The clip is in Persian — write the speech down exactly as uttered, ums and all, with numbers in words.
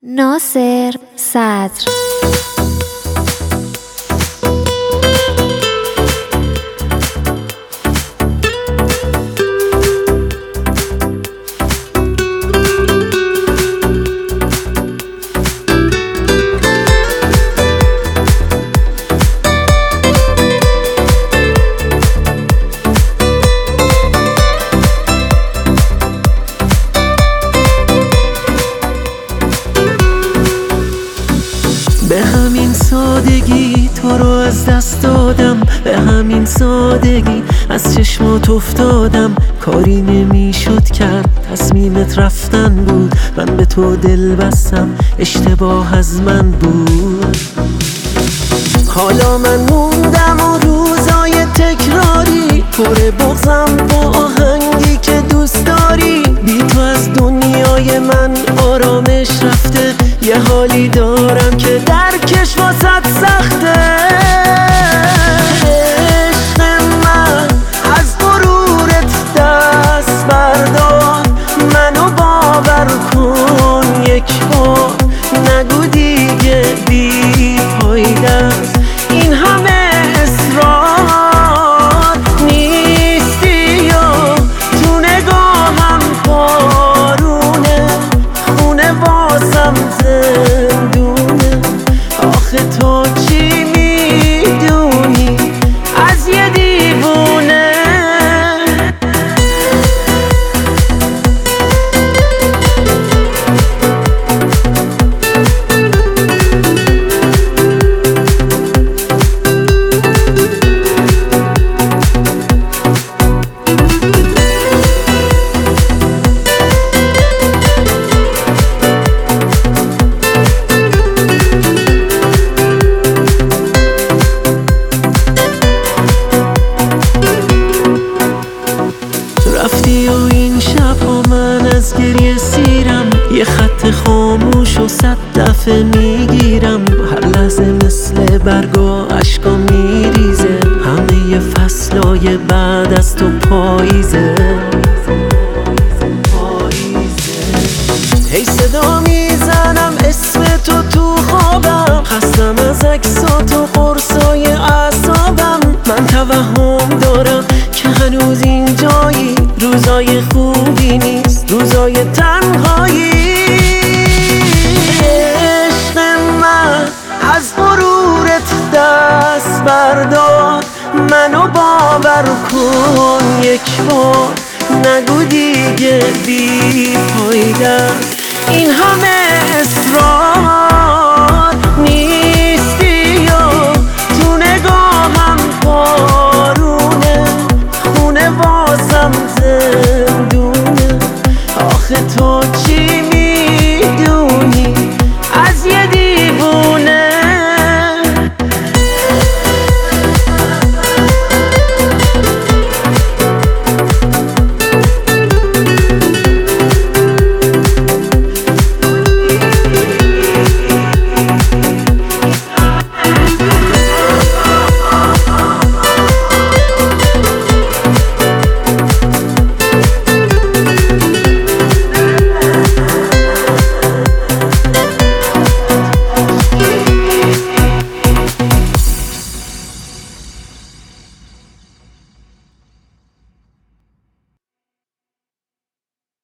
ناصر صدر. به همین سادگی تو رو از دست دادم، به همین سادگی از چشمات افتادم. کاری نمیشد کرد، تصمیمت رفتن بود، من به تو دل بستم، اشتباه از من بود. حالا من موندم و روزای تکراری پر بغضم با آهنگی که دوست داری. بی تو از دنیای من آرامش رفته، یه حالی دارم که درکش واسط سخته. عشق من از غرورت دست بردار، منو باور کن یک بار، نگو دیگه بی فایده است این همه اصرار. نیستی یا تو نگاهم بارونه، خونه واسم زندونه. آخه تو چی میدونی از یه دیوونه؟ رفتی و این شبها من از گریه سیرم، یه خط خاموش و صد دفعه میگیرم. هر لحظه مثل برگا عشقا میریزه، همه فصلای بعد از تو پاییزه. هی صدا میزنم اسم تو تو خوابم، خستم از عکسات و قرصای اعصابم. من توهم دارم که هنوز اینجایی، روزای خوبی نیست، روزای تنهایی. عشق من از غرورت دست بردار، منو باور کن یک بار، نگو دیگه بی فایده این همه اصرار.